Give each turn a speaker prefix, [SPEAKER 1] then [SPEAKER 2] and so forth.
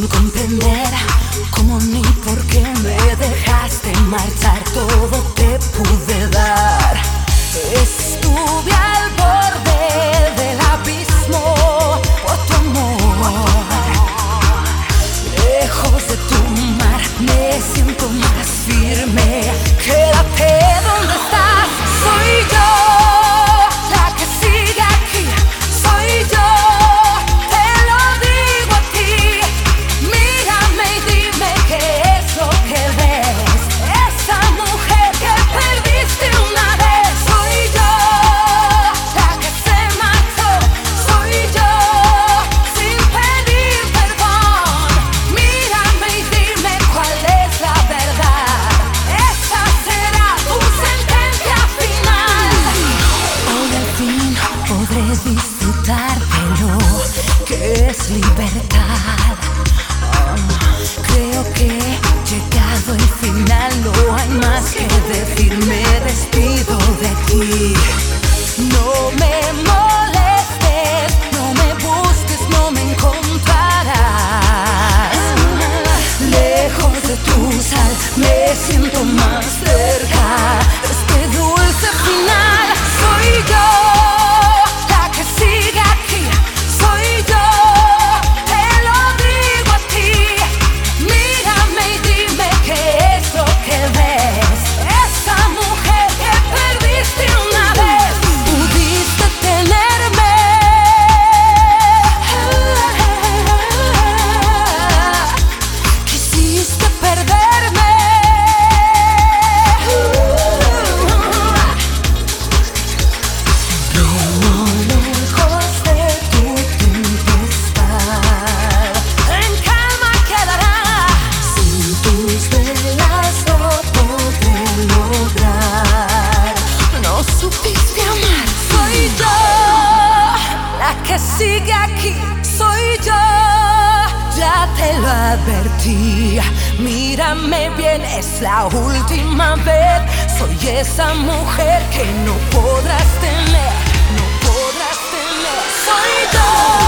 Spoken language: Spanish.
[SPEAKER 1] sin comprender cómo ni por qué me dejaste marchar. Todo te pude dar. Estuve al borde del abismo por tu amor. Lejos de tu mar me siento más firme. Quédate donde estás. Soy yo la que sigue aquí. Soy yo. Disfrutar de lo que es libertad. Creo que he llegado al final. No hay más que decir. Me despido de ti. No me molestes, no me busques, no me encontrarás. Lejos de tu sal me siento más cerca. Este dulce final. Soy yo sigue aquí, soy yo, ya te lo advertí. Mírame bien, es la última vez. Soy esa mujer que no podrás tener, no podrás tener. Soy yo.